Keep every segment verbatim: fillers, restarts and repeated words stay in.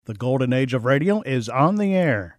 The golden age of radio is on the air.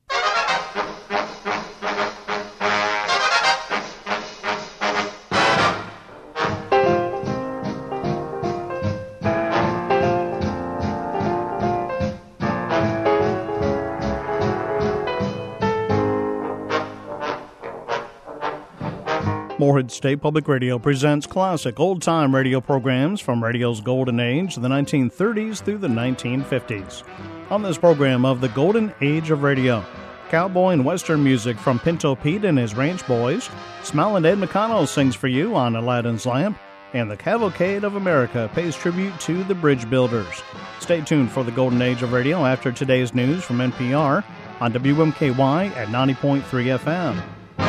Morehead State Public Radio presents classic old-time radio programs from radio's golden age, the nineteen thirties through the nineteen fifties. On this program of the golden age of radio, cowboy and western music from Pinto Pete and his Ranch Boys, Smilin' Ed McConnell sings for you on Aladdin's Lamp, and the Cavalcade of America pays tribute to the Bridge Builders. Stay tuned for the golden age of radio after today's news from N P R on W M K Y at ninety point three F M.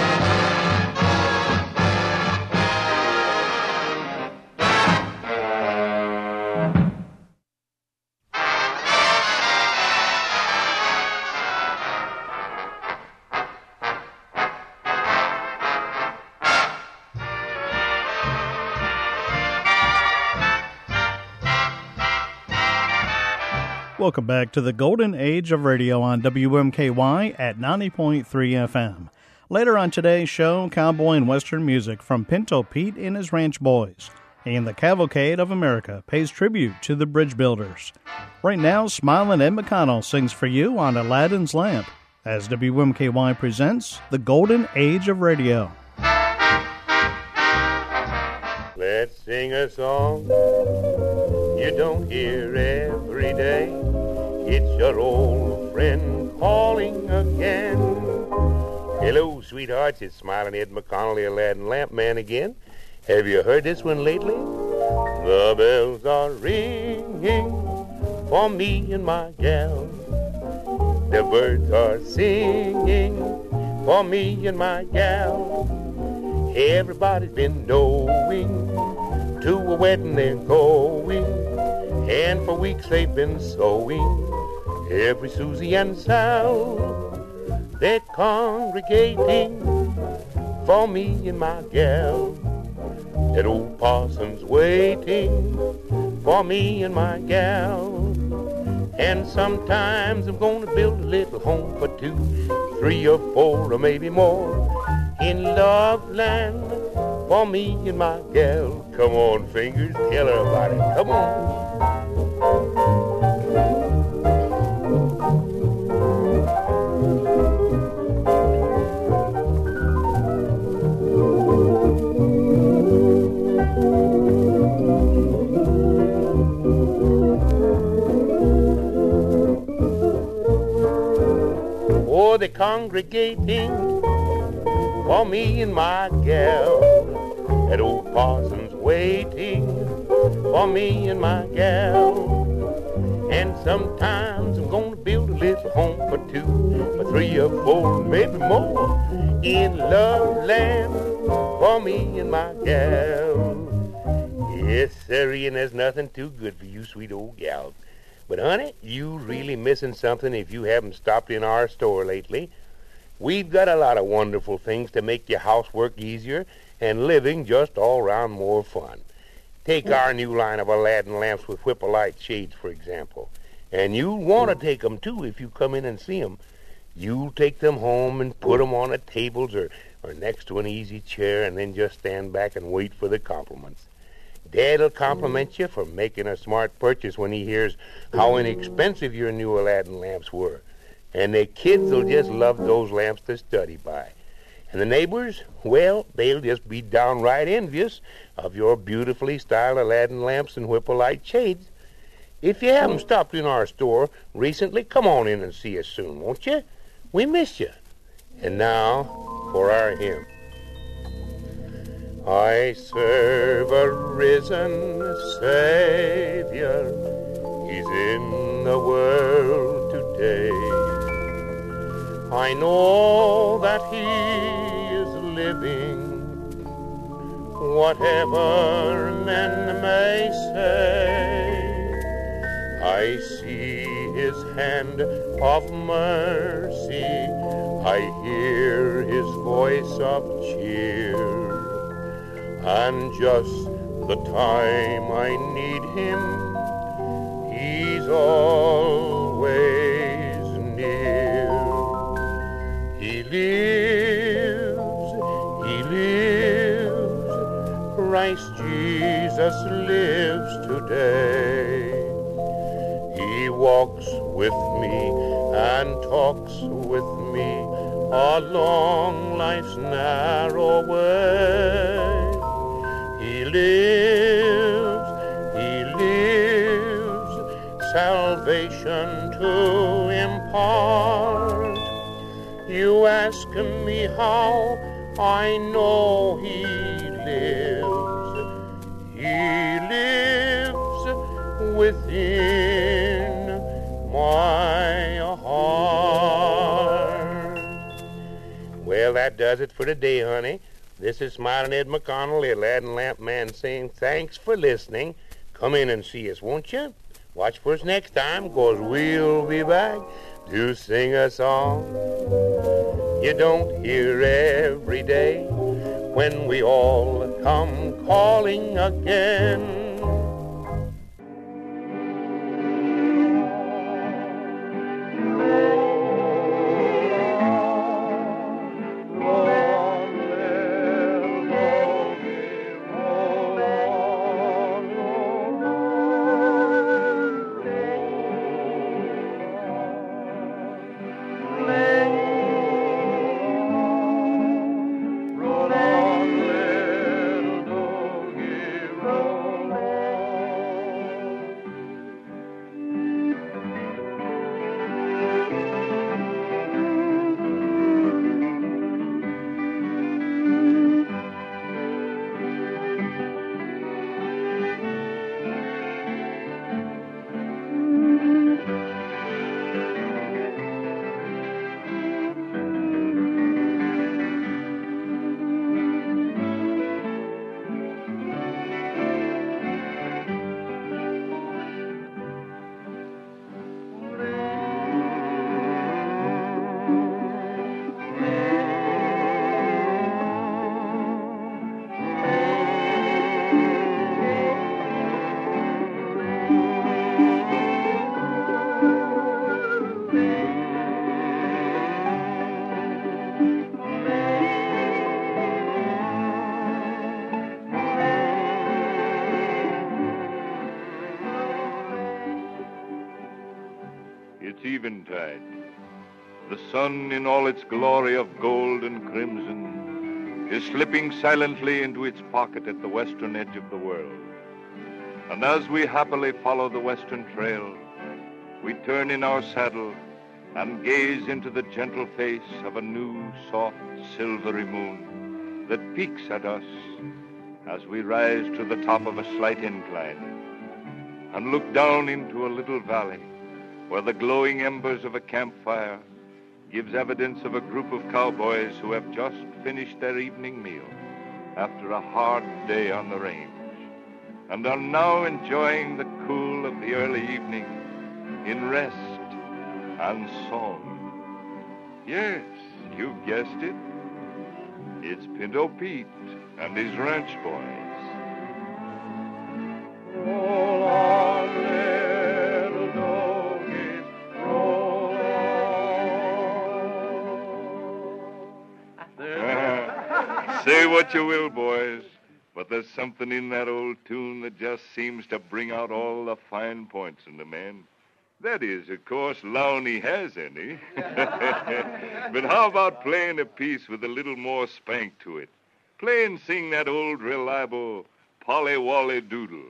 Welcome back to the golden age of radio on W M K Y at ninety point three F M. Later on today's show, cowboy and western music from Pinto Pete and his Ranch Boys, and the Cavalcade of America pays tribute to the Bridge Builders. Right now, Smilin' Ed McConnell sings for you on Aladdin's Lamp, as W M K Y presents the golden age of radio. Let's sing a song you don't hear every day. It's your old friend calling again. Hello, sweethearts. It's Smilin' Ed McConnell, the Aladdin Lamp Man again. Have you heard this one lately? The bells are ringing for me and my gal. The birds are singing for me and my gal. Everybody's been knowing to a wedding they're going, and for weeks they've been sewing. Every Susie and Sal, they're congregating for me and my gal. That old parson's waiting for me and my gal. And sometimes I'm gonna build a little home for two, three or four or maybe more in love land for me and my gal. Come on, fingers, tell her about it. Come on. Oh, they're congregating for me and my gal. That old parson's waiting for me and my gal. And sometimes I'm gonna build a little home for two, for three or four, maybe more, in love land for me and my gal. Yes, sirree, and there's nothing too good for you sweet old gals. But honey, you really missing something if you haven't stopped in our store lately. We've got a lot of wonderful things to make your housework easier and living just all around more fun. Take our new line of Aladdin lamps with Whippolite shades, for example. And you'll want to take them, too, if you come in and see them. You'll take them home and put them on the tables or, or next to an easy chair and then just stand back and wait for the compliments. Dad'll compliment you for making a smart purchase when he hears how inexpensive your new Aladdin lamps were. And the kids will just love those lamps to study by. And the neighbors, well, they'll just be downright envious of your beautifully styled Aladdin lamps and Whippolite shades. If you haven't stopped in our store recently, come on in and see us soon, won't you? We miss you. And now for our hymn. I serve a risen Savior. He's in the world today. I know that he is living, whatever men may say. I see his hand of mercy, I hear his voice of cheer. And just the time I need him, he's always yesterday. He walks with me and talks with me along life's narrow way. He lives, he lives, salvation to impart. You ask me how I know he lives. He lives within my heart. Well, that does it for today, honey. This is Smiling Ed McConnell, Little Ad and Lamp Man, saying thanks for listening. Come in and see us, won't you? Watch for us next time, 'cause we'll be back to sing a song you don't hear every day when we all come calling again. Eventide. The sun, in all its glory of gold and crimson, is slipping silently into its pocket at the western edge of the world. And as we happily follow the western trail, we turn in our saddle and gaze into the gentle face of a new, soft, silvery moon that peeks at us as we rise to the top of a slight incline and look down into a little valley where the glowing embers of a campfire gives evidence of a group of cowboys who have just finished their evening meal after a hard day on the range and are now enjoying the cool of the early evening in rest and song. Yes, you've guessed it. It's Pinto Pete and his ranch boys. Roll on, little doggies, roll on. Say what you will, boys, but there's something in that old tune that just seems to bring out all the fine points in the man. That is, of course, Lowney has any. But how about playing a piece with a little more spank to it? Play and sing that old reliable Polly Wally Doodle.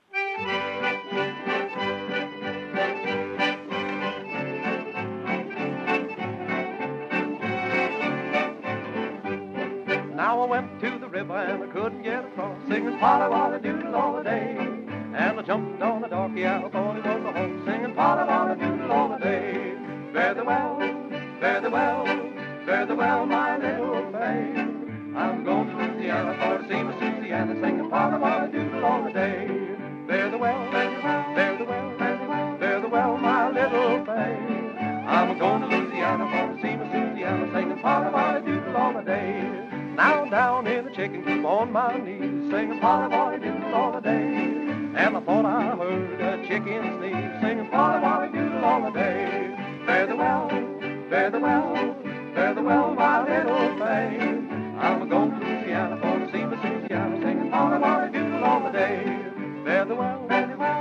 Now I went to the river and I couldn't get across, singing Polly Wally Doodle all the day. And I jumped on the darky and I thought it was a horse, singing Polly Wally Doodle all the day. Fare thee well, fare thee well, fare thee well, my little babe. I'm going to Louisiana for to see my Susiana, singing Polly Wally Doodle all the day. Fare thee well, fare thee well, fare thee well, fare thee well, fare thee well, my little babe. I'm going to Louisiana for to see my Susiana, singing Polly Wally Doodle all the day. Now I'm down in the chicken coop on my knees, singing Polly Wally Doodle all the day. And I thought I heard a chicken sneeze, singing Polly Wally Doodle all the day. Fare thee well, fare thee well, fare thee well, my little babe. I'm going to Louisiana for to see my Susiana, singing Polly Wally Doodle all the day. Fare thee well, fare thee well.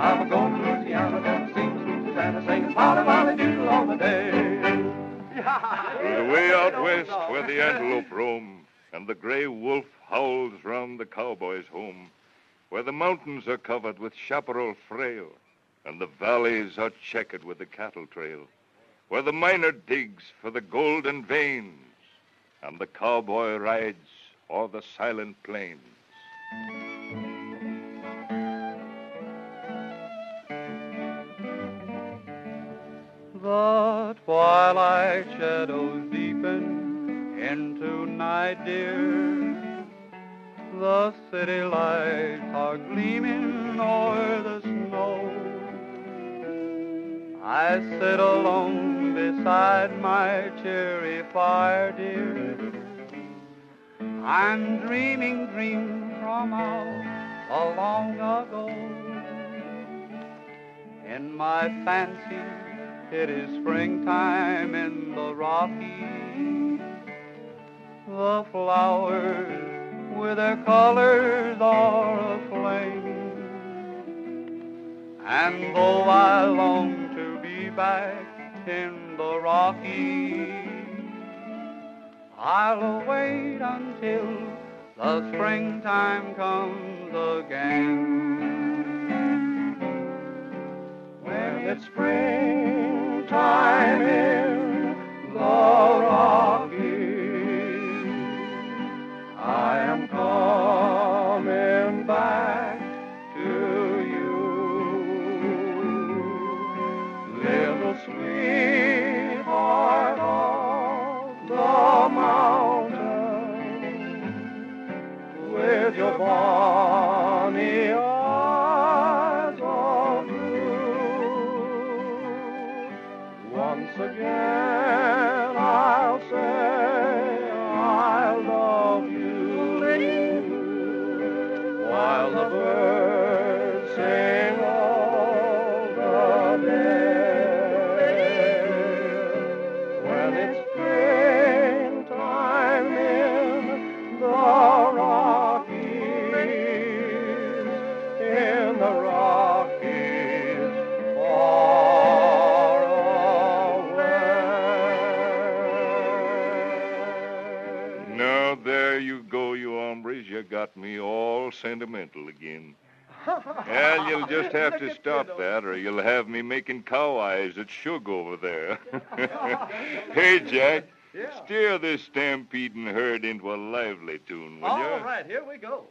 I'm going to Louisiana, gonna sing the sweet Susanna, singing Polly Wolly Doodle all the day. The way out west where the antelope roam, and the gray wolf howls round the cowboy's home, where the mountains are covered with chaparral frail, and the valleys are checkered with the cattle trail, where the miner digs for the golden veins, and the cowboy rides o'er the silent plains. The twilight shadows deepen into night, dear. The city lights are gleaming o'er the snow. I sit alone beside my cheery fire, dear. I'm dreaming dreams from out a long ago. In my fancy, it is springtime in the Rockies. The flowers with their colors are aflame. And though I long to be back in the Rockies, I'll wait until the springtime comes again. When it's springtime in the Rockies, I am coming back to you. Little sweetheart of the mountain, with your bonny eyes of blue. Once again I'll say I love you, while the birds sing all the day. When it's springtime in the Rockies, in the Rockies far away. Now there you go, you hombres. You got me all sentimental again. Well, you'll just have to stop that, or you'll have me making cow eyes at Shug over there. Hey, Jack, Yeah. steer this stampeding herd into a lively tune, will you? All right, here we go.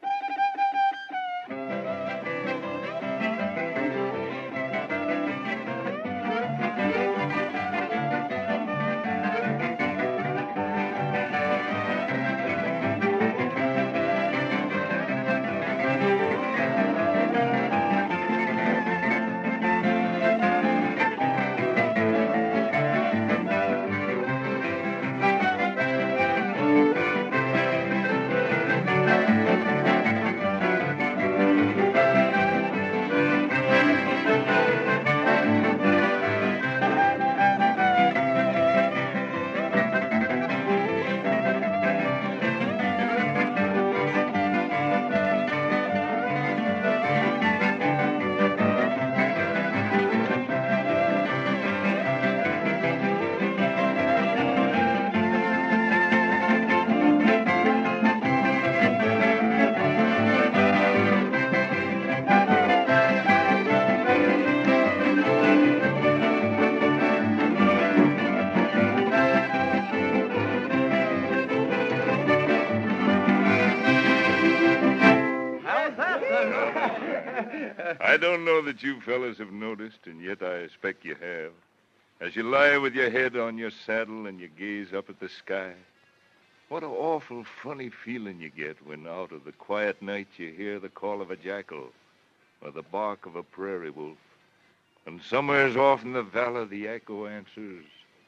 I don't know that you fellas have noticed, and yet I expect you have. As you lie with your head on your saddle and you gaze up at the sky, what an awful funny feeling you get when out of the quiet night you hear the call of a jackal or the bark of a prairie wolf. And somewheres off in the valley the echo answers,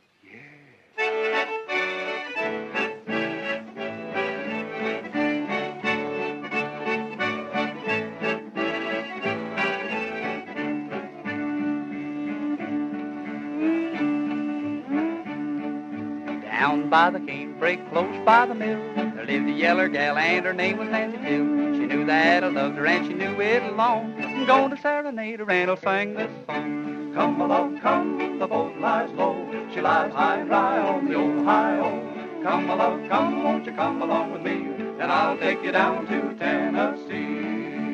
yeah. Down by the canebrake, close by the mill, there lived a yeller gal, and her name was Nancy Till. She knew that I loved her and she knew it alone. I'm going to serenade her and I'll sing this song. Come along, come, the boat lies low. She lies high and dry on the old Ohio. Come along, come, won't you come along with me? And I'll take you down to Tennessee.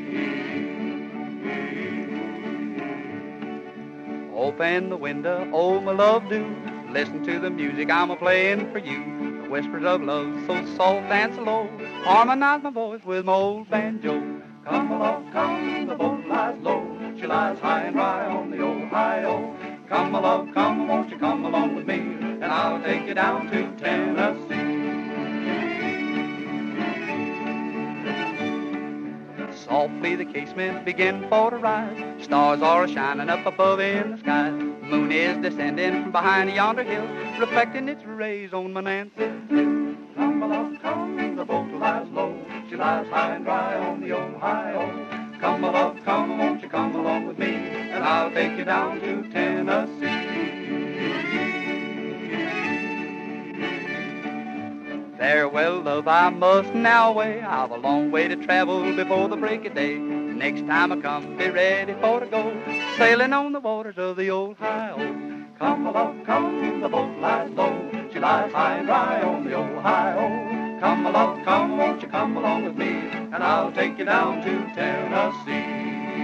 Open the window, oh my love do. Listen to the music I'm a-playing for you. The whispers of love so soft and so low. Harmonize my voice with my old banjo. Come along, come, the boat lies low. She lies high and dry on the Ohio. Come along, come, won't you come along with me? And I'll take you down to Tennessee. Softly the casement begin for to rise. Stars are shining up above in the sky. Moon is descending from behind yonder hill, reflecting its rays on my Nancy's hill. Come along, come, the boat lies low. She lies high and dry on the Ohio. Come along, come, won't you come along with me? And I'll take you down to Tennessee. Farewell, love, I must now away. I've a long way to travel before the break of day. Next time I come, be ready for to go sailing on the waters of the Ohio. Come along, come, the boat lies low. She lies high and dry on the Ohio. Come along, come, won't you come along with me? And I'll take you down to Tennessee.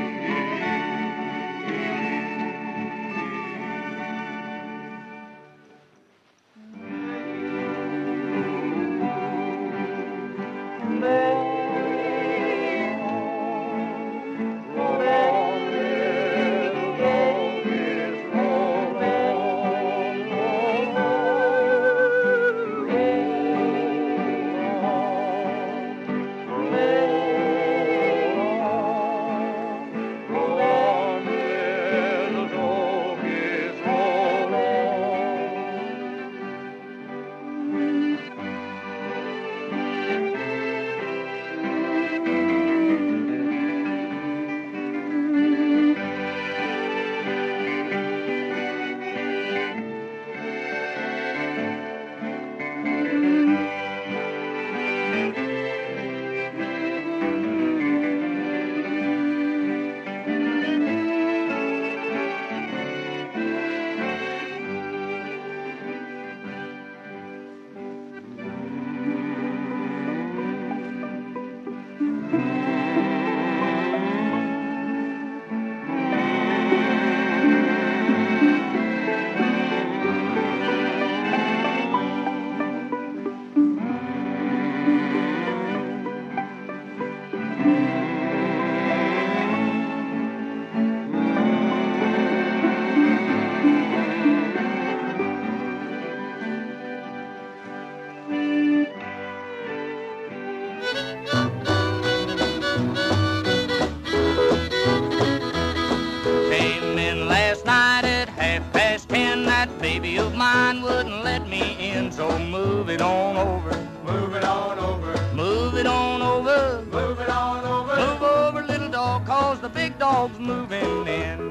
baby of mine wouldn't let me in, so move it on over. Move it on over. Move it on over. Move it on over. Move over, little dog, cause the big dog's moving in.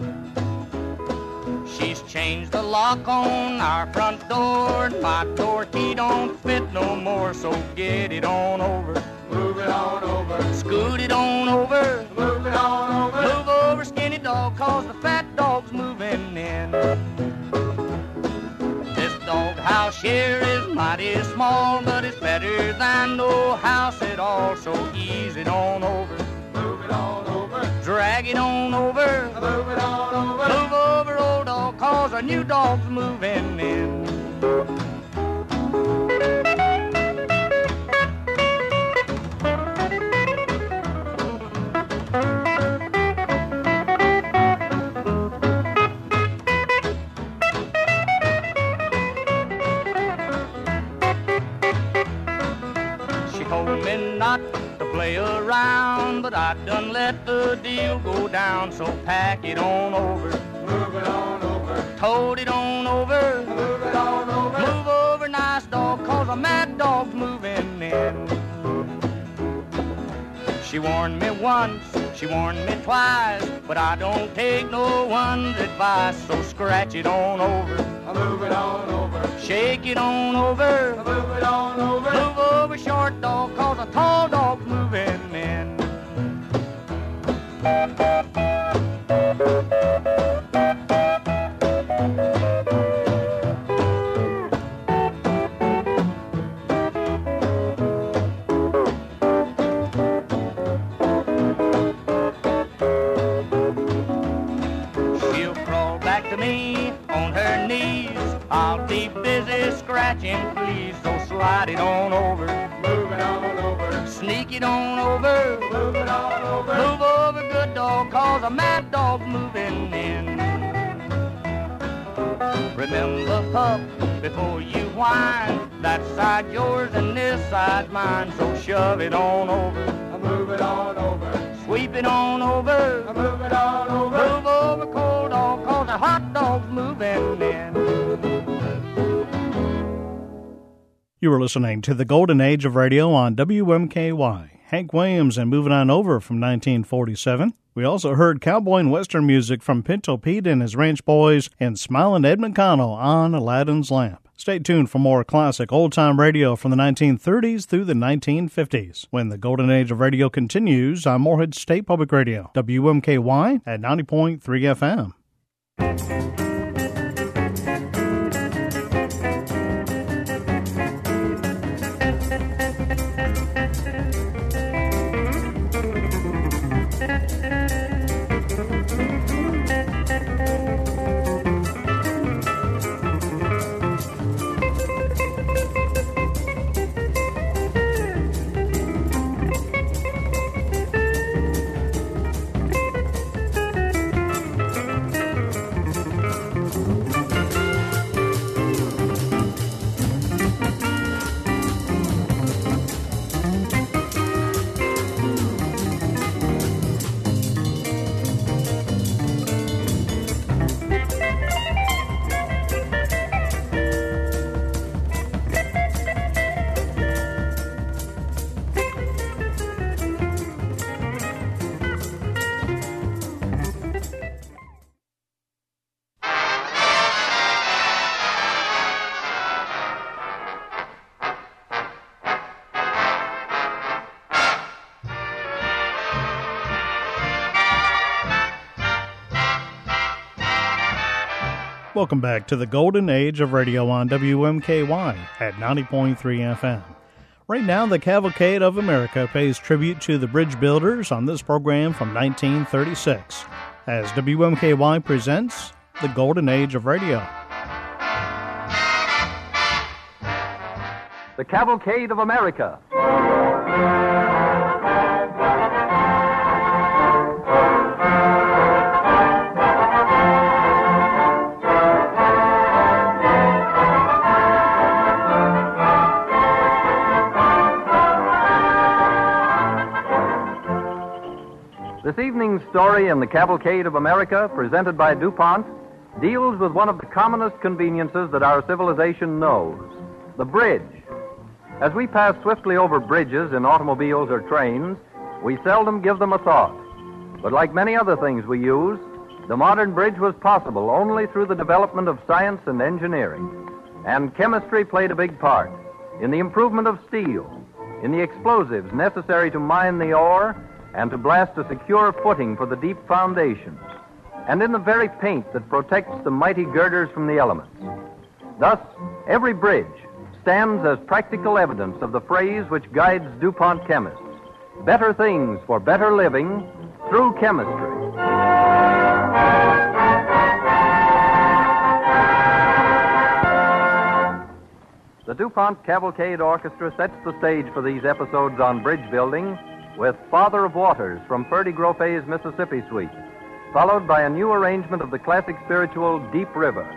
She's changed the lock on our front door, and my door key don't fit no more, so get it on over. Move it on over. Scoot it on over. Move it on over. Move over, skinny dog, cause the fat dog's moving in. This dog house here is mighty small, but it's better than no house at all, so ease it on over. Move it on over. Drag it on over. Move it on over. Move over, old dog, cause our new dog's moving in. Not to play around, but I done let the deal go down, so pack it on over. Move it on over. Tote it on over. Move it on over. Move over, nice dog, cause a mad dog's moving in. She warned me once She warned me twice, but I don't take no one's advice. So scratch it on over, Move it on over. shake it on over, Move it on over. move over, short dog, cause a tall dog's moving in. She'll crawl back to me on her knees. I'll be busy scratching, please. So slide it on over, Move it on over. sneak it on over, Move it on over. move over, good dog, cause a mad dog's moving in. Remember, pup, before you whine, that side yours and this side mine. So shove it on over, Move it on over. sweep it on over, Move it on over. move over, cold dog, cause a hot dog's moving in. You were listening to the Golden Age of Radio on W M K Y. Hank Williams and Moving On Over from nineteen forty-seven. We also heard cowboy and western music from Pinto Pete and his Ranch Boys and Smilin' Ed McConnell on Aladdin's Lamp. Stay tuned for more classic old-time radio from the nineteen thirties through the nineteen fifties. When the Golden Age of Radio continues on Morehead State Public Radio, W M K Y at ninety point three F M. Welcome back to the Golden Age of Radio on W M K Y at ninety point three F M. Right now, the Cavalcade of America pays tribute to the bridge builders on this program from nineteen thirty-six, as W M K Y presents the Golden Age of Radio. The Cavalcade of America. This evening's story in the Cavalcade of America, presented by DuPont, deals with one of the commonest conveniences that our civilization knows, the bridge. As we pass swiftly over bridges in automobiles or trains, we seldom give them a thought. But like many other things we use, the modern bridge was possible only through the development of science and engineering. And chemistry played a big part in the improvement of steel, in the explosives necessary to mine the ore and to blast a secure footing for the deep foundations, and in the very paint that protects the mighty girders from the elements. Thus, every bridge stands as practical evidence of the phrase which guides DuPont chemists: better things for better living through chemistry. The DuPont Cavalcade Orchestra sets the stage for these episodes on bridge building with Father of Waters from Ferdy Grofe's Mississippi Suite, followed by a new arrangement of the classic spiritual Deep River.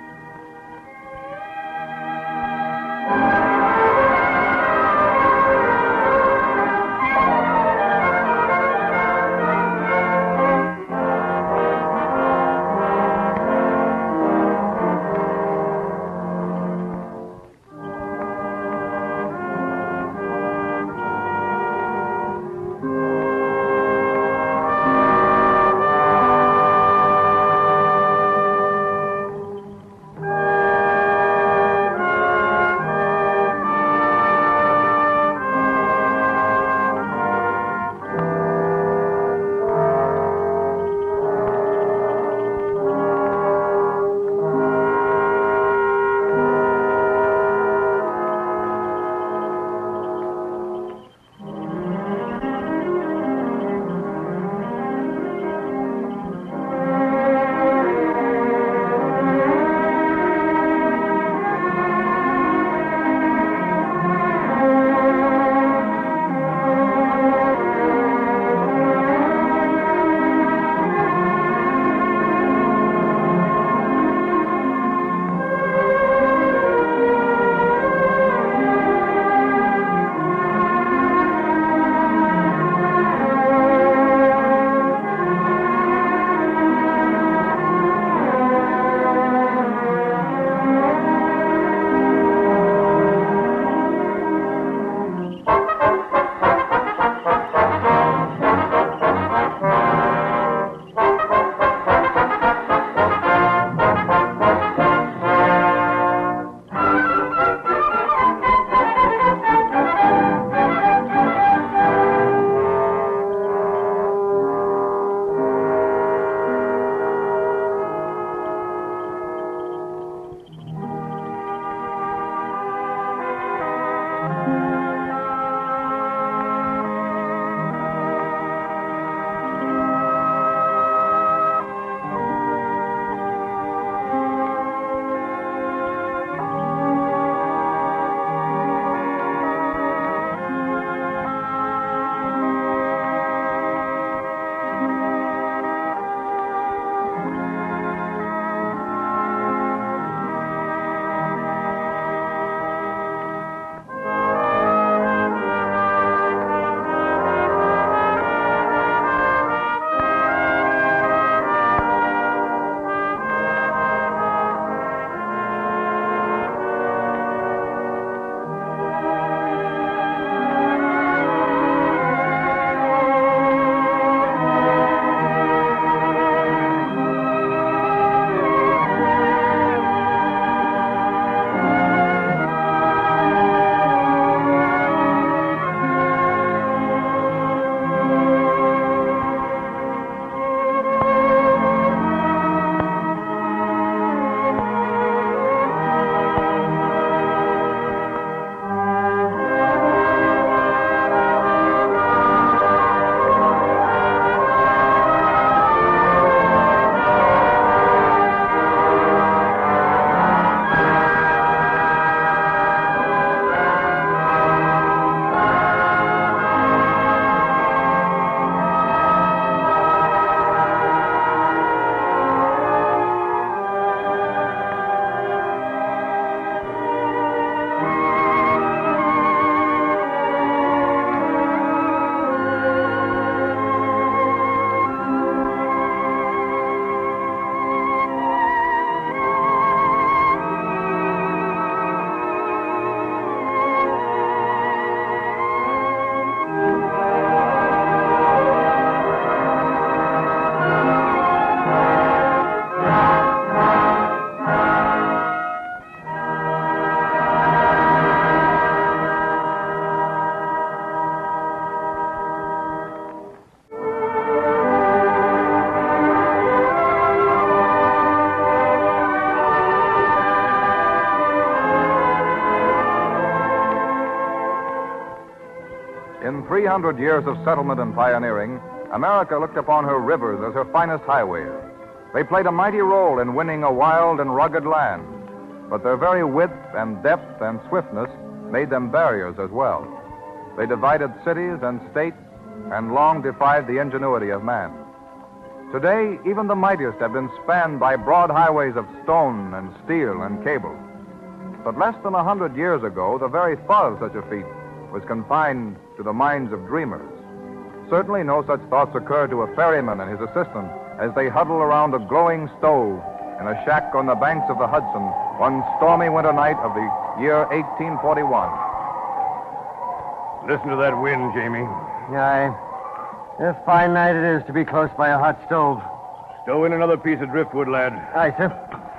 hundred years of settlement and pioneering, America looked upon her rivers as her finest highways. They played a mighty role in winning a wild and rugged land, but their very width and depth and swiftness made them barriers as well. They divided cities and states and long defied the ingenuity of man. Today, even the mightiest have been spanned by broad highways of stone and steel and cable. But less than a hundred years ago, the very thought of such a feat was confined to the minds of dreamers. Certainly no such thoughts occurred to a ferryman and his assistant as they huddle around a glowing stove in a shack on the banks of the Hudson one stormy winter night of the year eighteen forty-one. Listen to that wind, Jamie. Aye. A fine night it is to be close by a hot stove. Stow in another piece of driftwood, lad. Aye, sir.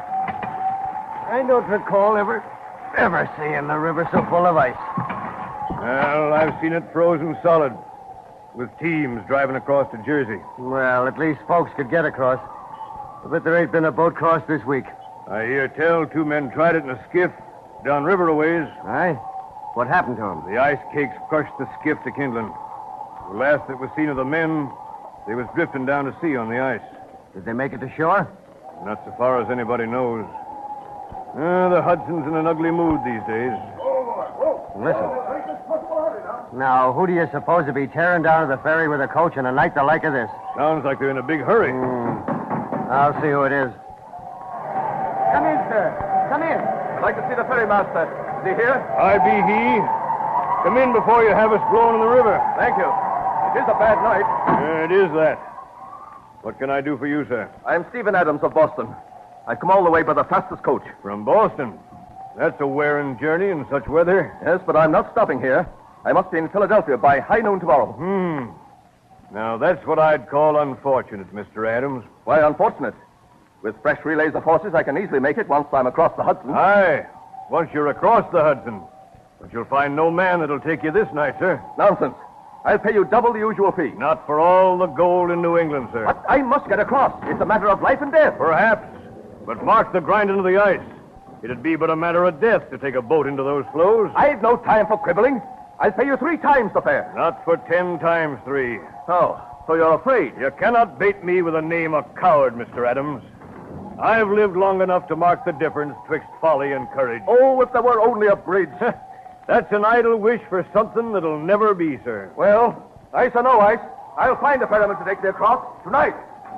I don't recall ever, ever seeing the river so full of ice. Well, I've seen it frozen solid, with teams driving across to Jersey. Well, at least folks could get across. I bet there ain't been a boat crossed this week. I hear tell two men tried it in a skiff down river a ways. Aye? What happened to them? The ice cakes crushed the skiff to kindling. The last that was seen of the men, they was drifting down to sea on the ice. Did they make it to shore? Not so far as anybody knows. Uh, the Hudson's in an ugly mood these days. Listen. Now, who do you suppose to be tearing down to the ferry with a coach on a night the like of this? Sounds like they're in a big hurry. Mm. I'll see who it is. Come in, sir. Come in. I'd like to see the ferrymaster. Is he here? I be he. Come in before you have us blown in the river. Thank you. It is a bad night. Uh, it is that. What can I do for you, sir? I'm Stephen Adams of Boston. I come all the way by the fastest coach. From Boston? That's a wearing journey in such weather. Yes, but I'm not stopping here. I must be in Philadelphia by high noon tomorrow. Hmm. Now, that's what I'd call unfortunate, Mister Adams. Why unfortunate? With fresh relays of horses, I can easily make it once I'm across the Hudson. Aye, once you're across the Hudson. But you'll find no man that'll take you this night, sir. Nonsense. I'll pay you double the usual fee. Not for all the gold in New England, sir. But I must get across. It's a matter of life and death. Perhaps. But mark the grinding of the ice. It'd be but a matter of death to take a boat into those floes. I've no time for quibbling. I'll pay you three times the fare. Not for ten times three. Oh, so you're afraid? You cannot bait me with the name of coward, Mister Adams. I've lived long enough to mark the difference twixt folly and courage. Oh, if there were only a bridge. That's an idle wish for something that'll never be, sir. Well, ice or no ice, I'll find a ferryman to take me across tonight.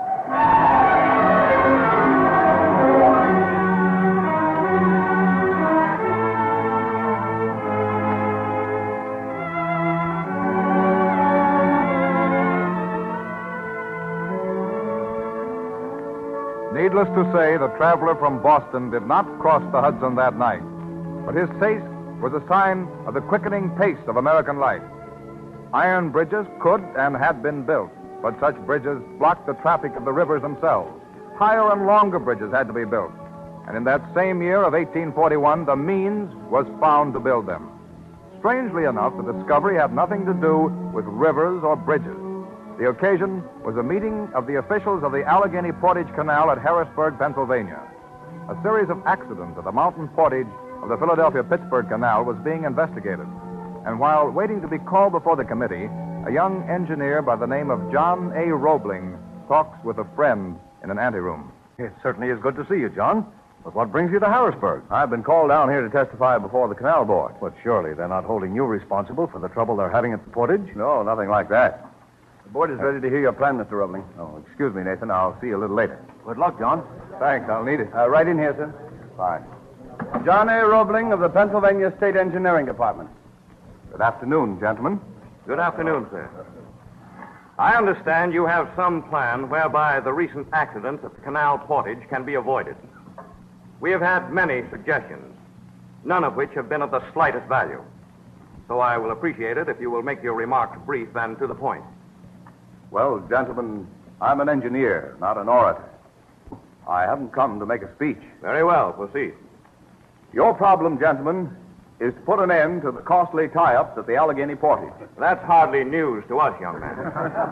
Needless to say, the traveler from Boston did not cross the Hudson that night. But his taste was a sign of the quickening pace of American life. Iron bridges could and had been built, but such bridges blocked the traffic of the rivers themselves. Higher and longer bridges had to be built. And in that same year of eighteen forty-one, the means was found to build them. Strangely enough, the discovery had nothing to do with rivers or bridges. The occasion was a meeting of the officials of the Allegheny Portage Canal at Harrisburg, Pennsylvania. A series of accidents at the mountain portage of the Philadelphia-Pittsburgh Canal was being investigated. And while waiting to be called before the committee, a young engineer by the name of John A. Roebling talks with a friend in an anteroom. It certainly is good to see you, John. But what brings you to Harrisburg? I've been called down here to testify before the Canal Board. But surely they're not holding you responsible for the trouble they're having at the portage? No, nothing like that. The board is ready to hear your plan, Mister Roebling. Oh, excuse me, Nathan. I'll see you a little later. Good luck, John. Thanks. I'll need it. Uh, right in here, sir. Fine. John A. Roebling of the Pennsylvania State Engineering Department. Good afternoon, gentlemen. Good afternoon, sir. I understand you have some plan whereby the recent accident at the Canal Portage can be avoided. We have had many suggestions, none of which have been of the slightest value. So I will appreciate it if you will make your remarks brief and to the point. Well, gentlemen, I'm an engineer, not an orator. I haven't come to make a speech. Very well, proceed. Your problem, gentlemen, is to put an end to the costly tie-ups at the Allegheny Portage. That's hardly news to us, young man.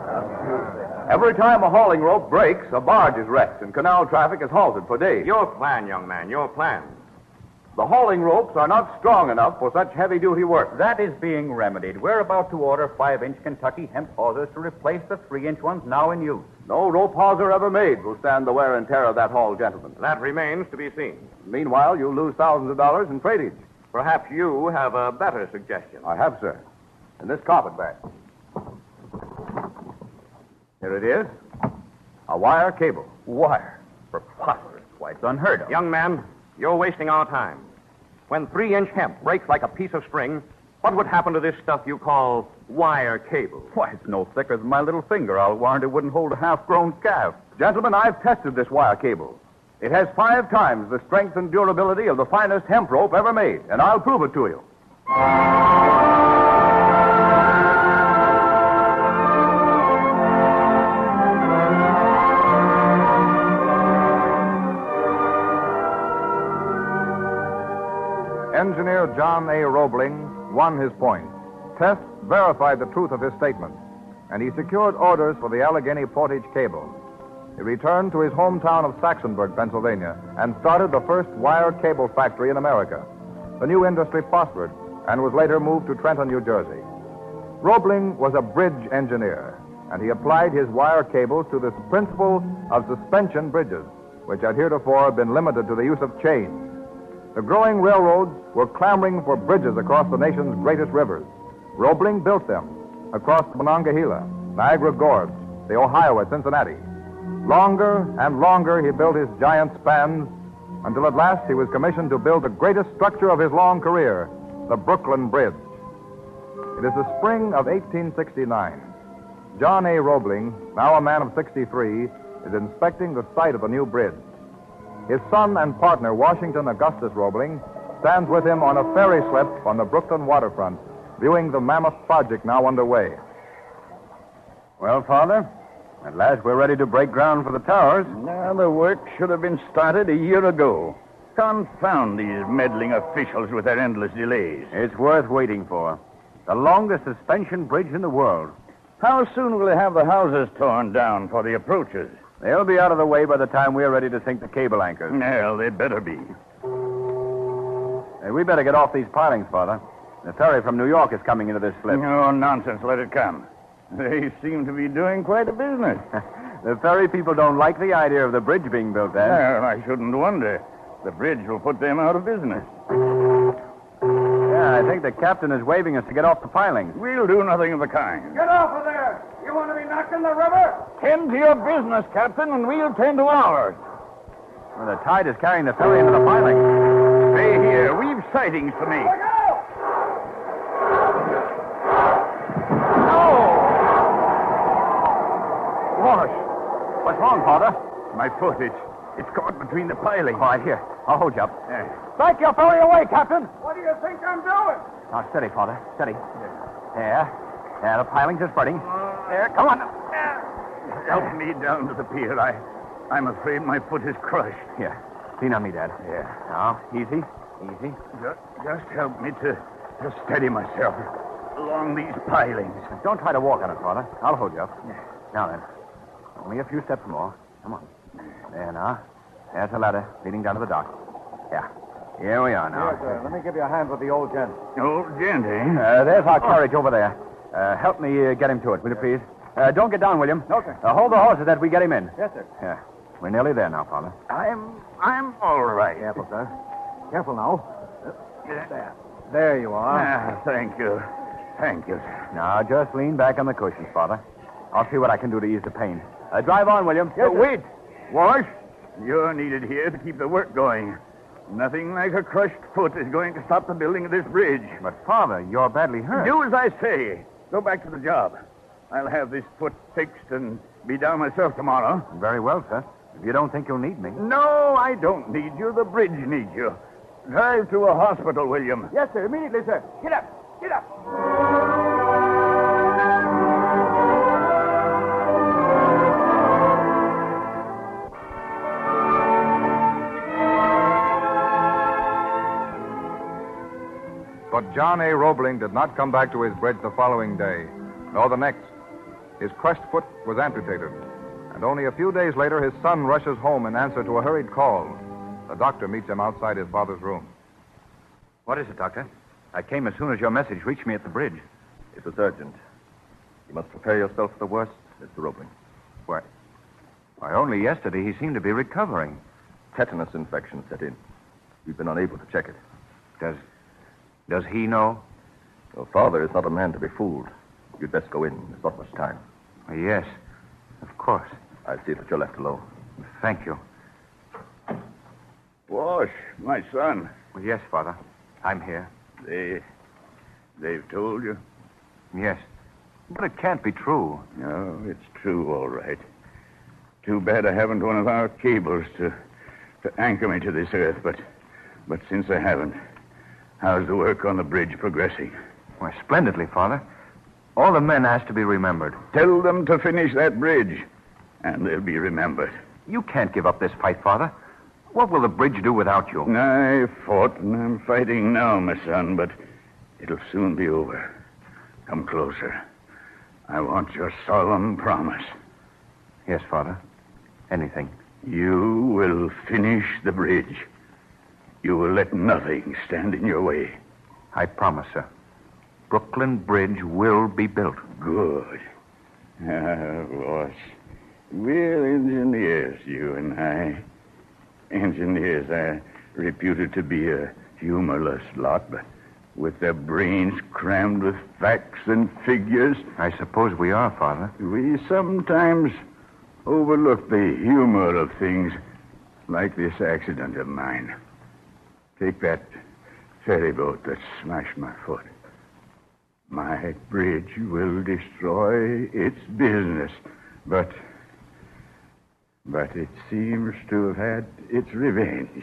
Every time a hauling rope breaks, a barge is wrecked, and canal traffic is halted for days. Your plan, young man, your plan. The hauling ropes are not strong enough for such heavy-duty work. That is being remedied. We're about to order five-inch Kentucky hemp hawsers to replace the three-inch ones now in use. No rope hawser ever made will stand the wear and tear of that haul, gentlemen. That remains to be seen. Meanwhile, you'll lose thousands of dollars in freightage. Perhaps you have a better suggestion. I have, sir. In this carpet bag. Here it is. A wire cable. Wire? Preposterous. Why, it's unheard of. Young man, you're wasting our time. When three-inch hemp breaks like a piece of string, what would happen to this stuff you call wire cable? Why, it's no thicker than my little finger. I'll warrant it wouldn't hold a half-grown calf. Gentlemen, I've tested this wire cable. It has five times the strength and durability of the finest hemp rope ever made, and I'll prove it to you. Engineer John A. Roebling won his point. Tests verified the truth of his statement, and he secured orders for the Allegheny Portage cable. He returned to his hometown of Saxonburg, Pennsylvania, and started the first wire cable factory in America. The new industry prospered and was later moved to Trenton, New Jersey. Roebling was a bridge engineer, and he applied his wire cables to the principle of suspension bridges, which had heretofore been limited to the use of chains. The growing railroads were clamoring for bridges across the nation's greatest rivers. Roebling built them across the Monongahela, Niagara Gorge, the Ohio at Cincinnati. Longer and longer he built his giant spans until at last he was commissioned to build the greatest structure of his long career, the Brooklyn Bridge. It is the spring of eighteen sixty-nine. John A. Roebling, now a man of sixty-three, is inspecting the site of the new bridge. His son and partner, Washington Augustus Roebling, stands with him on a ferry slip on the Brooklyn waterfront, viewing the mammoth project now underway. Well, Father, at last we're ready to break ground for the towers. Now, the work should have been started a year ago. Confound these meddling officials with their endless delays. It's worth waiting for. The longest suspension bridge in the world. How soon will they have the houses torn down for the approaches? They'll be out of the way by the time we're ready to sink the cable anchors. Well, they better be. Hey, we better get off these pilings, Father. The ferry from New York is coming into this slip. No nonsense. Let it come. They seem to be doing quite a business. The ferry people don't like the idea of the bridge being built then. Well, I shouldn't wonder. The bridge will put them out of business. Yeah, I think the captain is waving us to get off the pilings. We'll do nothing of the kind. Get off of there! You want to be knocked in the river? Tend to your business, Captain, and we'll tend to ours. Well, the tide is carrying the ferry into the pilings. Stay here. We've sightings to make. Look out! Wash! What's wrong, Father? My foot, it's, it's caught between the pilings. All right, here. I'll hold you up. Yeah. Back your ferry away, Captain! What do you think I'm doing? Now, steady, Father. Steady. There. There, the pilings are spreading. There, come on. Help me down to the pier. I, I'm afraid my foot is crushed. Here. Lean on me, Dad. Yeah. Now, easy. Easy. Just, just help me to, to steady myself along these pilings. Don't try to walk on it, Father. I'll hold you up. Now then. Only a few steps more. Come on. There now. There's a ladder leading down to the dock. Yeah. Here we are now. Here, sir. Let me give you a hand with the old gent. Old gent, eh? Uh, there's our carriage over there. Uh, help me uh, get him to it, will you please? Uh, don't get down, William. Okay. Uh, hold the horses that we get him in. Yes, sir. Yeah. We're nearly there now, Father. I'm, I'm all right. Careful, sir. Careful now. There. There you are. Ah, thank you. Thank you. Now, just lean back on the cushions, Father. I'll see what I can do to ease the pain. Uh, drive on, William. Yes, uh, sir. wait. Wash, you're needed here to keep the work going. Nothing like a crushed foot is going to stop the building of this bridge. But, Father, you're badly hurt. Do as I say. Go back to the job. I'll have this foot fixed and be down myself tomorrow. Very well, sir. If you don't think you'll need me. No, I don't need you. The bridge needs you. Drive to a hospital, William. Yes, sir. Immediately, sir. Get up. Get up. But John A. Roebling did not come back to his bridge the following day, nor the next. His crushed foot was amputated, and only a few days later his son rushes home in answer to a hurried call. The doctor meets him outside his father's room. What is it, Doctor? I came as soon as your message reached me at the bridge. It was urgent. You must prepare yourself for the worst, Mister Roebling. Why? Why, only yesterday he seemed to be recovering. Tetanus infection set in. We've been unable to check it. Does... does he know? Your father is not a man to be fooled. You'd best go in. There's not much time. Yes, of course. I'll see that you're left alone. Thank you. Wash, my son. Well, yes, Father. I'm here. They... they've told you? Yes. But it can't be true. No, it's true, all right. Too bad I haven't one of our cables to... to anchor me to this earth, but... but since I haven't, how's the work on the bridge progressing? Why, splendidly, Father. All the men asked to be remembered. Tell them to finish that bridge, and they'll be remembered. You can't give up this fight, Father. What will the bridge do without you? I fought, and I'm fighting now, my son, but it'll soon be over. Come closer. I want your solemn promise. Yes, Father. Anything. You will finish the bridge. You will let nothing stand in your way. I promise, sir. Brooklyn Bridge will be built. Good. Ah, boss. We're engineers, you and I. Engineers are reputed to be a humorless lot, but with their brains crammed with facts and figures. I suppose we are, Father. We sometimes overlook the humor of things like this accident of mine. Take that ferry boat that smashed my foot. My bridge will destroy its business, but... but it seems to have had its revenge.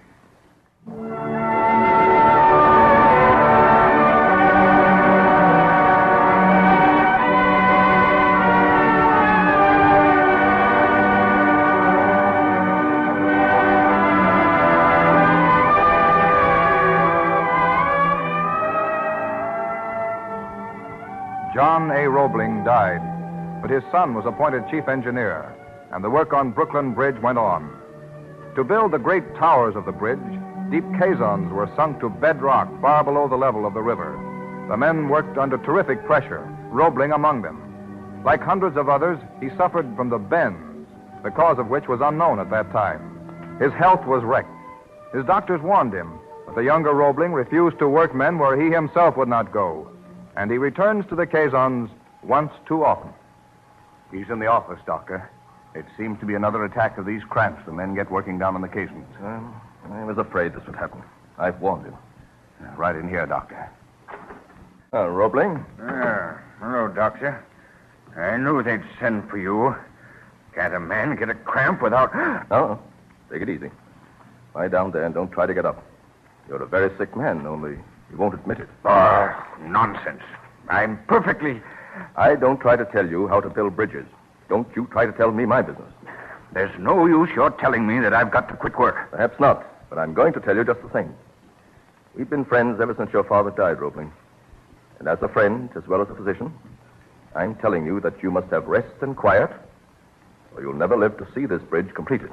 John A. Roebling died, but his son was appointed chief engineer, and the work on Brooklyn Bridge went on. To build the great towers of the bridge, deep caissons were sunk to bedrock far below the level of the river. The men worked under terrific pressure, Roebling among them. Like hundreds of others, he suffered from the bends, the cause of which was unknown at that time. His health was wrecked. His doctors warned him, but the younger Roebling refused to work men where he himself would not go, and he returns to the caissons once too often. He's in the office, Doctor. It seems to be another attack of these cramps the men get working down on the caissons. Um, I was afraid this would happen. I've warned him. Uh, right in here, Doctor. Uh, Roebling? Ah, hello, Doctor. I knew they'd send for you. Can't a man get a cramp without... No, take it easy. Lie down there and don't try to get up. You're a very sick man, only you won't admit it. Oh, nonsense. I'm perfectly... I don't try to tell you how to build bridges. Don't you try to tell me my business. There's no use your telling me that I've got to quit work. Perhaps not, but I'm going to tell you just the same. We've been friends ever since your father died, Roebling. And as a friend, as well as a physician, I'm telling you that you must have rest and quiet, or you'll never live to see this bridge completed.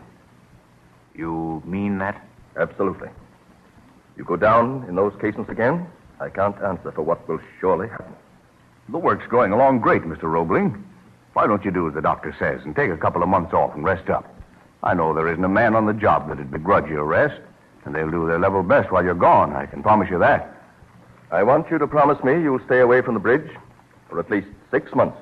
You mean that? Absolutely. You go down in those caissons again, I can't answer for what will surely happen. The work's going along great, Mister Roebling. Why don't you do as the doctor says and take a couple of months off and rest up? I know there isn't a man on the job that'd begrudge your rest, and they'll do their level best while you're gone. I can promise you that. I want you to promise me you'll stay away from the bridge for at least six months.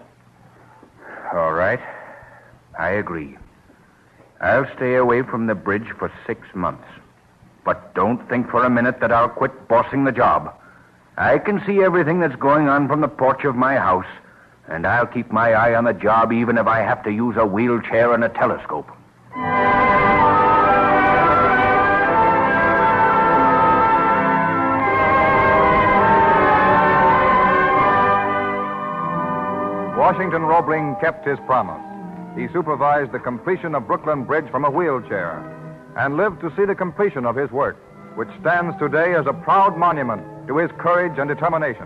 All right. I agree. I'll stay away from the bridge for six months. But don't think for a minute that I'll quit bossing the job. I can see everything that's going on from the porch of my house, and I'll keep my eye on the job even if I have to use a wheelchair and a telescope. Washington Roebling kept his promise. He supervised the completion of Brooklyn Bridge from a wheelchair and lived to see the completion of his work, which stands today as a proud monument to his courage and determination.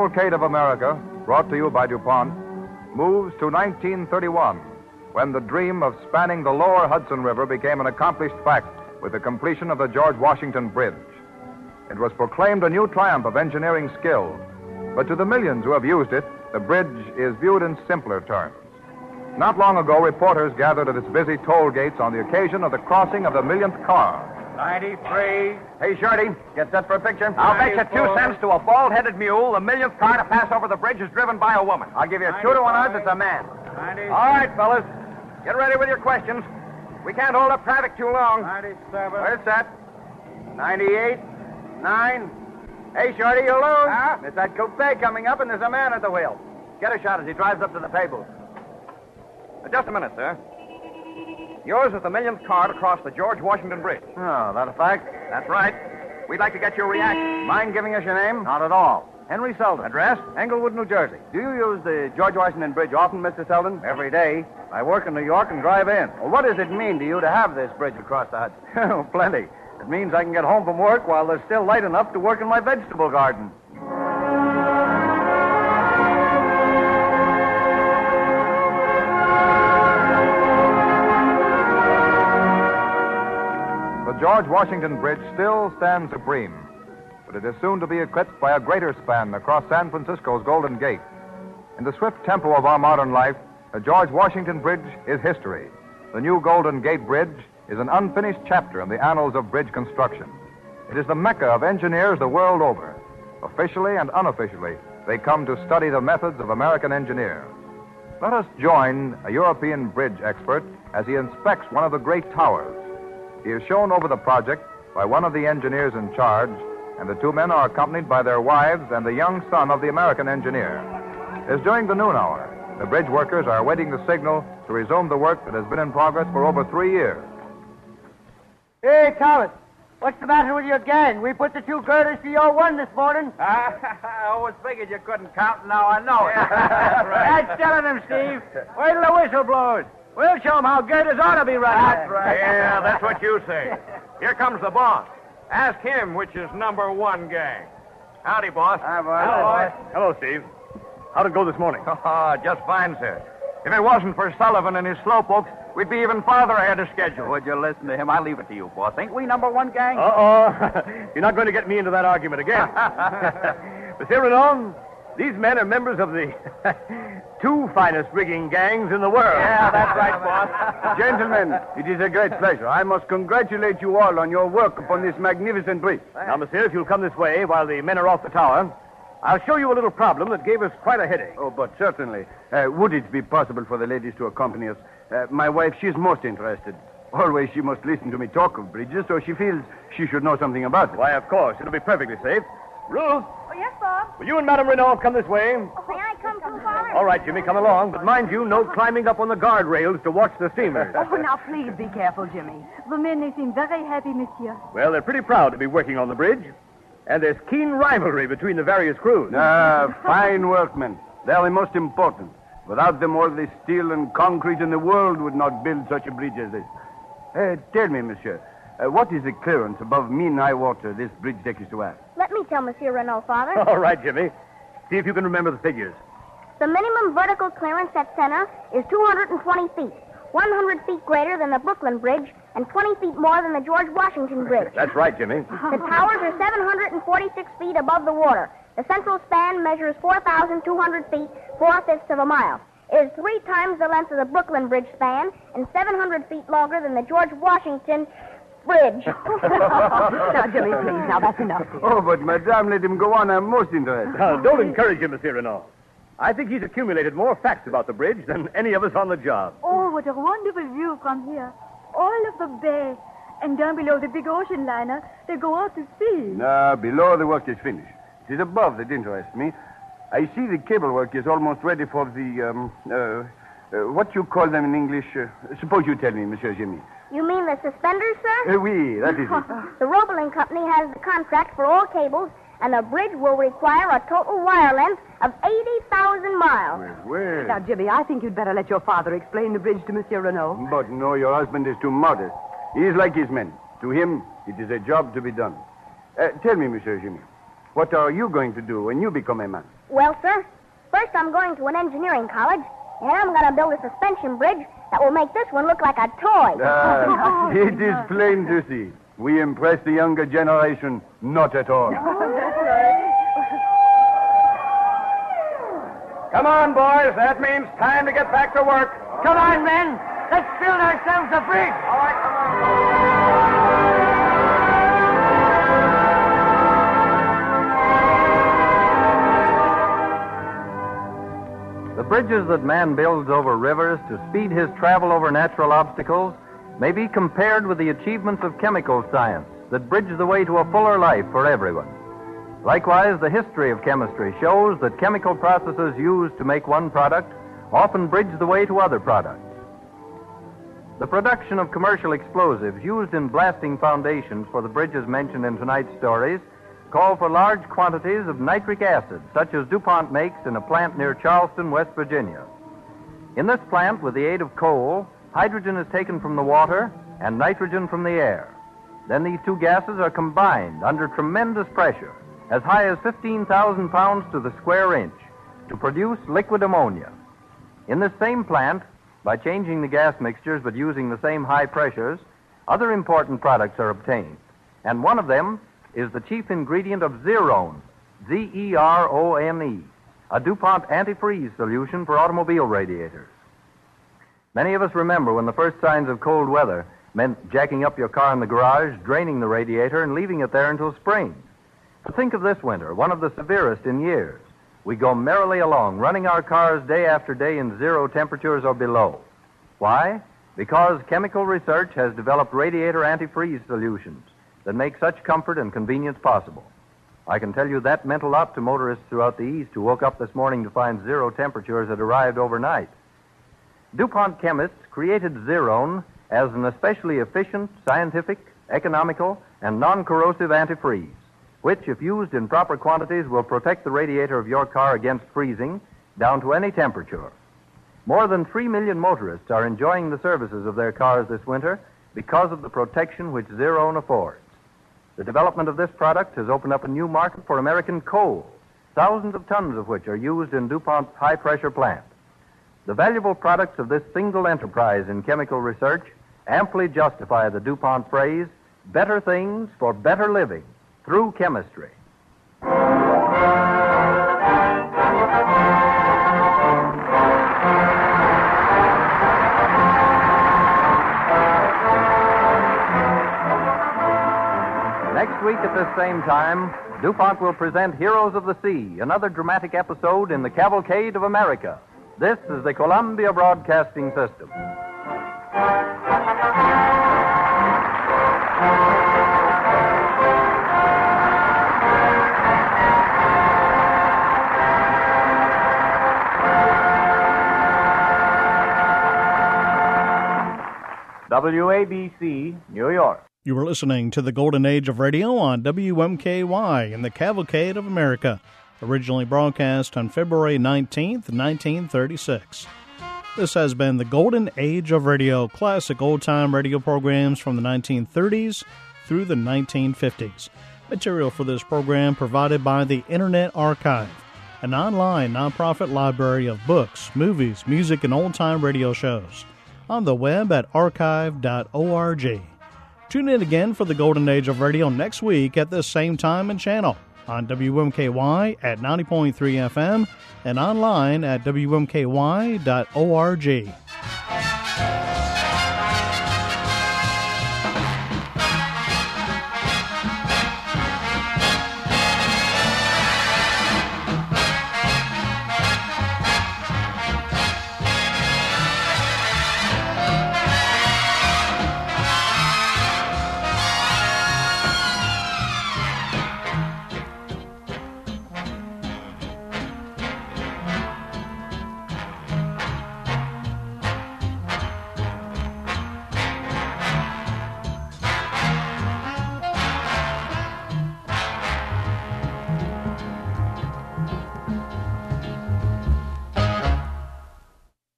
cavalcade of America, brought to you by DuPont, moves to nineteen thirty-one, when the dream of spanning the lower Hudson River became an accomplished fact with the completion of the George Washington Bridge. It was proclaimed a new triumph of engineering skill, but to the millions who have used it, the bridge is viewed in simpler terms. Not long ago, reporters gathered at its busy toll gates on the occasion of the crossing of the millionth car. ninety-three. Hey, Shorty, get set for a picture. I'll bet you two cents to a bald-headed mule the millionth car to pass over the bridge is driven by a woman. I'll give you two to one odds it's a man. All right, fellas. Get ready with your questions. We can't hold up traffic too long. ninety-seven. Where's that? ninety-eight. Nine. Hey, Shorty, you lose. Huh? It's that coupe coming up, and there's a man at the wheel. Get a shot as he drives up to the pay booth. Uh, just a minute, sir. Yours is the millionth car to cross the George Washington Bridge. Oh, that a fact? That's right. We'd like to get your reaction. Mind giving us your name? Not at all. Henry Selden. Address? Englewood, New Jersey. Do you use the George Washington Bridge often, Mister Selden? Every day. I work in New York and drive in. Well, what does it mean to you to have this bridge across the Hudson? Oh, plenty. It means I can get home from work while there's still light enough to work in my vegetable garden. The George Washington Bridge still stands supreme, but it is soon to be eclipsed by a greater span across San Francisco's Golden Gate. In the swift tempo of our modern life, the George Washington Bridge is history. The new Golden Gate Bridge is an unfinished chapter in the annals of bridge construction. It is the mecca of engineers the world over. Officially and unofficially, they come to study the methods of American engineers. Let us join a European bridge expert as he inspects one of the great towers. He is shown over the project by one of the engineers in charge, and the two men are accompanied by their wives and the young son of the American engineer. It is during the noon hour. The bridge workers are awaiting the signal to resume the work that has been in progress for over three years. Hey, Thomas, what's the matter with your gang? We put the two girders to your one this morning. I always figured you couldn't count, and now I know it. That's telling them, Steve. Wait till the whistle blows. We'll show them how girders ought to be running. That's right. Yeah, that's what you say. Here comes the boss. Ask him which is number one gang. Howdy, boss. Hi, boss. Hello, boss. Hello, Steve. How'd it go this morning? Oh, just fine, sir. If it wasn't for Sullivan and his slowpokes, we'd be even farther ahead of schedule. Would you listen to him? I leave it to you, boss. Ain't we number one gang? Uh-oh. You're not going to get me into that argument again. Monsieur Renaud, these men are members of the two finest rigging gangs in the world. Yeah, that's right, boss. Gentlemen, it is a great pleasure. I must congratulate you all on your work upon this magnificent bridge. Now, monsieur, if you'll come this way while the men are off the tower, I'll show you a little problem that gave us quite a headache. Oh, but certainly. Uh, would it be possible for the ladies to accompany us? Uh, my wife, she's most interested. Always she must listen to me talk of bridges, so she feels she should know something about it. Why, of course. It'll be perfectly safe. Ruth, Oh, yes, Bob. will you and Madame Renaud come this way? Oh, may I come too, Father? All right, Jimmy, come along. But mind you, no climbing up on the guardrails to watch the steamers. Oh, now, please be careful, Jimmy. The men, they seem very happy, monsieur. Well, they're pretty proud to be working on the bridge. And there's keen rivalry between the various crews. Ah, fine workmen. They're the most important. Without them, all the steel and concrete in the world would not build such a bridge as this. Uh, tell me, monsieur, uh, what is the clearance above mean-high water this bridge deck is to have? Let me tell Monsieur Renault, Father. All right, Jimmy. See if you can remember the figures. The minimum vertical clearance at center is two hundred twenty feet, one hundred feet greater than the Brooklyn Bridge, and twenty feet more than the George Washington Bridge. That's right, Jimmy. The towers are seven hundred forty-six feet above the water. The central span measures four thousand two hundred feet, four-fifths of a mile. It is three times the length of the Brooklyn Bridge span and seven hundred feet longer than the George Washington Bridge. Now, Jimmy, please. Now, that's enough. Oh, but madame, let him go on. I'm most interested. Now, don't encourage him, Monsieur Renaud. I think he's accumulated more facts about the bridge than any of us on the job. Oh, what a wonderful view from here. All of the bay. And down below the big ocean liner, they go out to sea. No, below the work is finished. It is above that interests me. I see the cable work is almost ready for the, um, uh, uh, what you call them in English. Uh, suppose you tell me, Monsieur Jimmy. You mean the suspenders, sir? Uh, oui, that is it. The Roebling Company has the contract for all cables, and the bridge will require a total wire length of eighty thousand miles. Well, Now, Jimmy, I think you'd better let your father explain the bridge to Monsieur Renaud. but no, your husband is too modest. He is like his men. To him, it is a job to be done. Uh, tell me, Monsieur Jimmy, What are you going to do when you become a man? Well, sir, first I'm going to an engineering college, and I'm going to build a suspension bridge that will make this one look like a toy. Ah, it is plain to see. We impress the younger generation not at all. Come on, boys. That means time to get back to work. Come on, men. Let's build ourselves a bridge. All right, come on. The bridges that man builds over rivers to speed his travel over natural obstacles may be compared with the achievements of chemical science that bridge the way to a fuller life for everyone. Likewise, the history of chemistry shows that chemical processes used to make one product often bridge the way to other products. The production of commercial explosives used in blasting foundations for the bridges mentioned in tonight's stories call for large quantities of nitric acid, such as DuPont makes in a plant near Charleston, West Virginia. In this plant, with the aid of coal, hydrogen is taken from the water and nitrogen from the air. Then these two gases are combined under tremendous pressure, as high as fifteen thousand pounds to the square inch, to produce liquid ammonia. In this same plant, by changing the gas mixtures but using the same high pressures, other important products are obtained, and one of them is the chief ingredient of Zerone, Z E R O N E, a DuPont antifreeze solution for automobile radiators. Many of us remember when the first signs of cold weather meant jacking up your car in the garage, draining the radiator, and leaving it there until spring. But think of this winter, one of the severest in years. We go merrily along, running our cars day after day in zero temperatures or below. Why? Because chemical research has developed radiator antifreeze solutions that make such comfort and convenience possible. I can tell you that meant a lot to motorists throughout the East who woke up this morning to find zero temperatures had arrived overnight. DuPont chemists created Zerone as an especially efficient, scientific, economical, and non-corrosive antifreeze, which, if used in proper quantities, will protect the radiator of your car against freezing down to any temperature. More than three million motorists are enjoying the services of their cars this winter because of the protection which Zerone affords. The development of this product has opened up a new market for American coal, thousands of tons of which are used in DuPont's high-pressure plant. The valuable products of this single enterprise in chemical research amply justify the DuPont phrase, better things for better living through chemistry. Next week at this same time, DuPont will present Heroes of the Sea, another dramatic episode in the Cavalcade of America. This is the Columbia Broadcasting System. W A B C, New York. You were listening to the Golden Age of Radio on W M K Y in the Cavalcade of America, originally broadcast on February nineteenth, nineteen thirty-six. This has been the Golden Age of Radio, classic old-time radio programs from the nineteen thirties through the nineteen fifties. Material for this program provided by the Internet Archive, an online nonprofit library of books, movies, music, and old-time radio shows, on the web at archive dot org. Tune in again for the Golden Age of Radio next week at this same time and channel on W M K Y at ninety point three F M and online at W M K Y dot org.